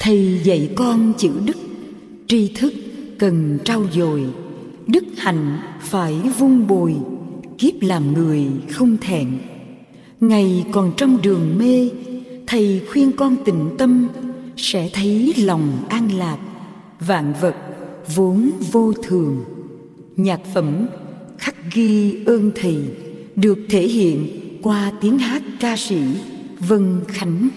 Thầy dạy con chữ đức, tri thức cần trau dồi, đức hạnh phải vun bồi, kiếp làm người không thẹn. Ngày còn trong đường mê, thầy khuyên con tịnh tâm, sẽ thấy lòng an lạc, vạn vật vốn vô thường. Nhạc phẩm khắc ghi ơn thầy được thể hiện qua tiếng hát ca sĩ Vân Khánh.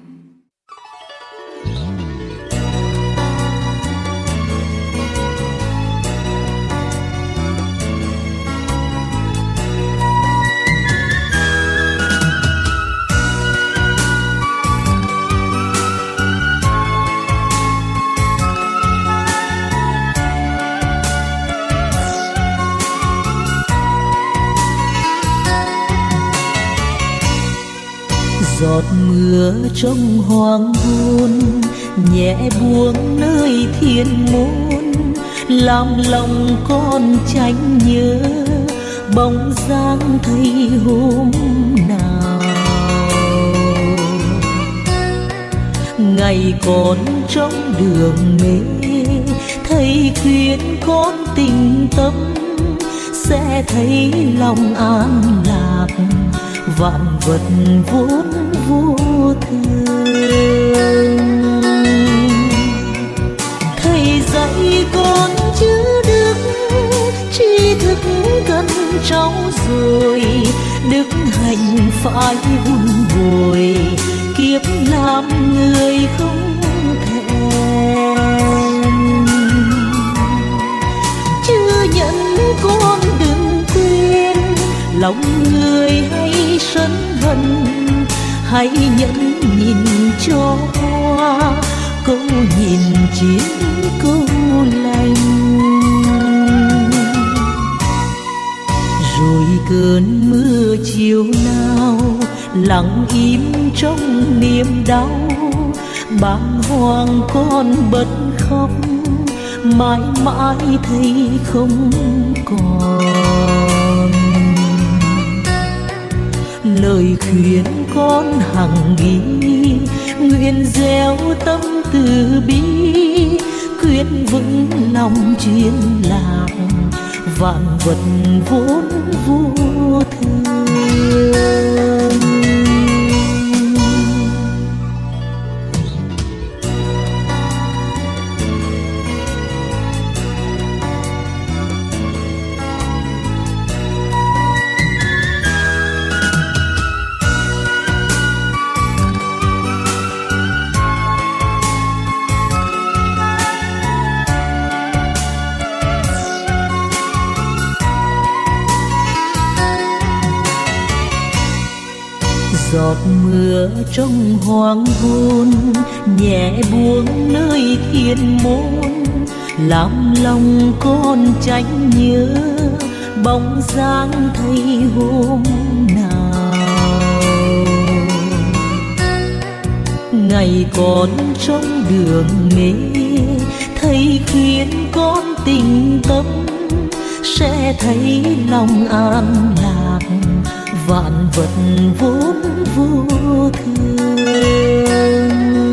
Giọt mưa trong hoàng hôn nhẹ buông nơi thiên môn, làm lòng con tranh nhớ bóng dáng thầy hôm nào. Ngày còn trong đường mê, thầy khuyên con tình tâm, sẽ thấy lòng an lạc, vạn vật vốn vô thường. Thầy dạy con chữ đức, tri thức cần trau dồi, đức hạnh phải vun bồi, kiếp làm người không thẹn. Chữ nhận con đừng quên, lòng người hay sân hận, hãy nhẫn nhìn cho qua, câu nhìn chiến câu lành. Rồi cơn mưa chiều nào lặng im trong niềm đau, bàng hoàng con bật khóc, mãi mãi thấy không còn. Lời khuyên con hằng ghi, nguyện gieo tâm từ bi, quyết vững lòng chuyên lạc, vạn vật vốn vô thường. Giọt mưa trong hoàng hôn nhẹ buông nơi thiên môn, làm lòng con tranh nhớ bóng dáng thầy hôm nào. Ngày còn trong đường mê, thầy khuyên con tình tâm, sẽ thấy lòng an lạc, vạn vật vốn vô thường.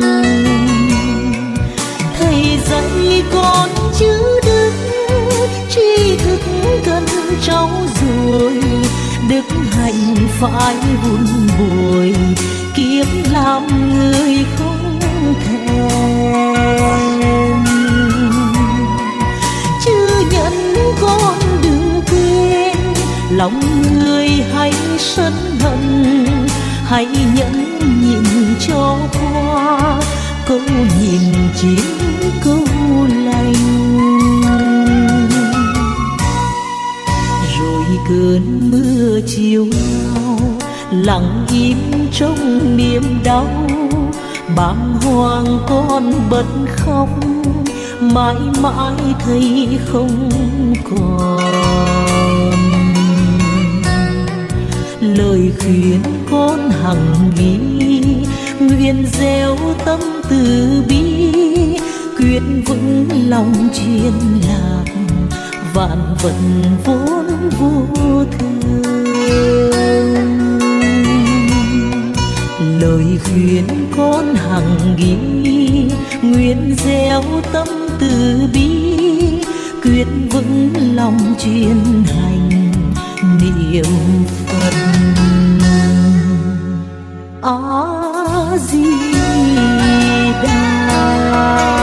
Thầy dạy con chữ đức, tri thức cần trau dồi, đức hạnh phải vun bồi, kiếp làm người không thẹn. Chữ nhận con đừng quên, lòng người hay sân hận, hãy nhẫn nhìn cho qua, câu nhìn chiến câu lành. Rồi cơn mưa chiều nào lặng im trong niềm đau, bàng hoàng con bật khóc, mãi mãi thấy không còn. Lời khuyên con hằng ghi, nguyện gieo tâm từ bi, quyết vững lòng chuyên lạc, vạn vật vốn vô thường. Lời khuyên con hằng ghi, nguyện gieo tâm từ bi, quyết vững lòng chuyên hành niệm Phật. A Di Đà.